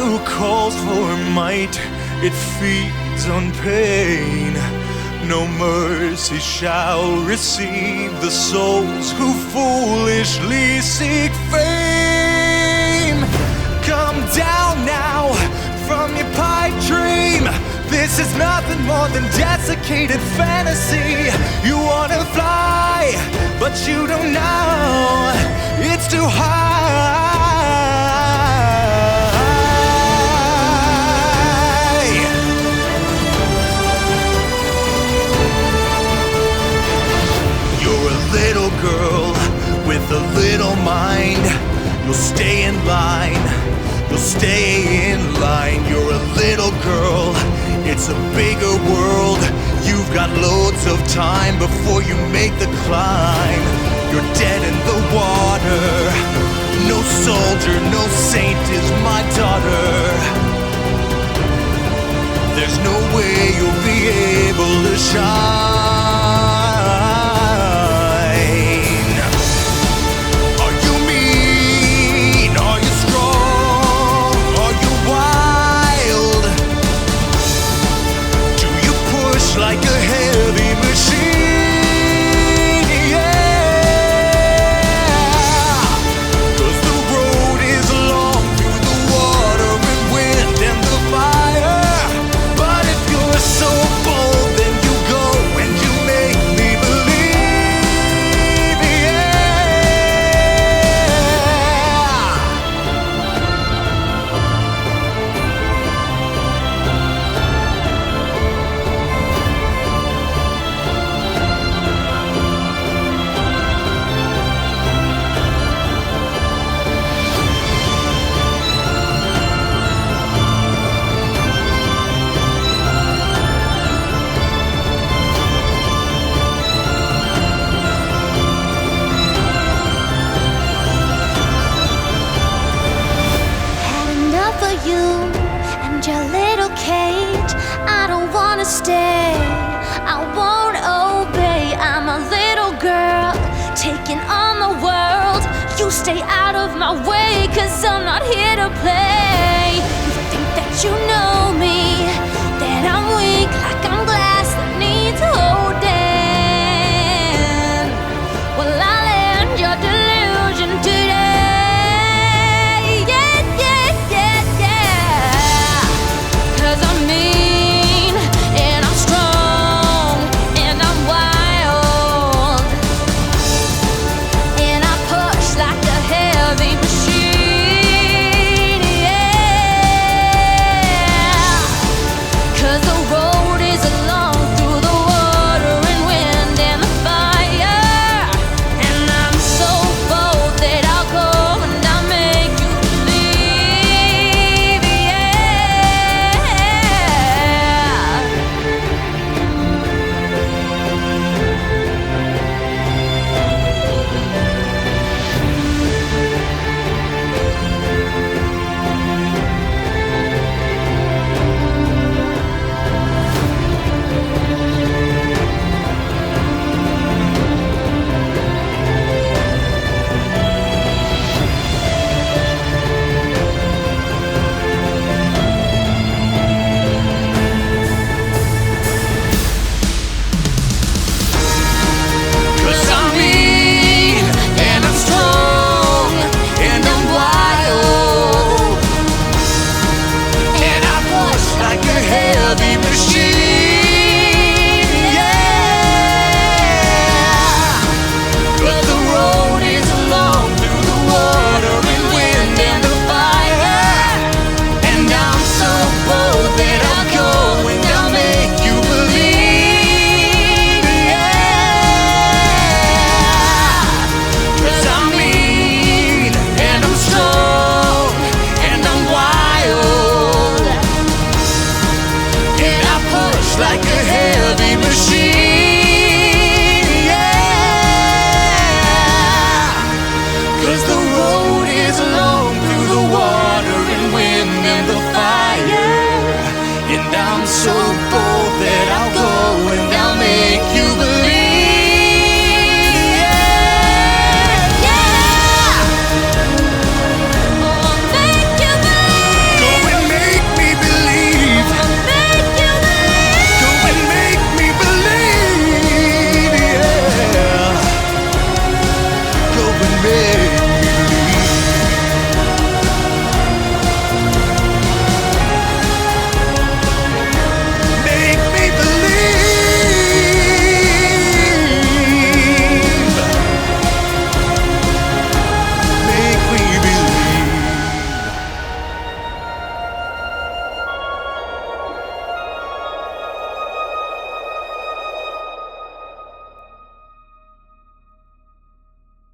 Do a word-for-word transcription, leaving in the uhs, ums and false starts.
who calls for might, it feeds on pain. No mercy shall receive the souls who foolishly seek fame. Come down now from your pipe dream. This is nothing more than desiccated fantasy. You wanna fly, but you don't know it's too high. You're a little girl with a little mind. You'll stay in line, you'll stay in line. You're a little girl, it's a bigger world. You've got loads of time before you make the climb. You're dead in the water. No soldier, no saint is my daughter. There's no way you'll be able to shine. Are you mean? Are you strong? Are you wild? Do you push like a heavy machine? Yeah. 'Cause the road is long through the water and wind and the fire. But if you're so bold, then you go and you make me believe. Yeah. Had enough of you and your little cage. I don't wanna stay, I won't obey. I'm a little girl taking on the world. You stay out of my way, 'cause I'm not here to play. You think that you know me, that I'm weak like I'm glass that needs hope.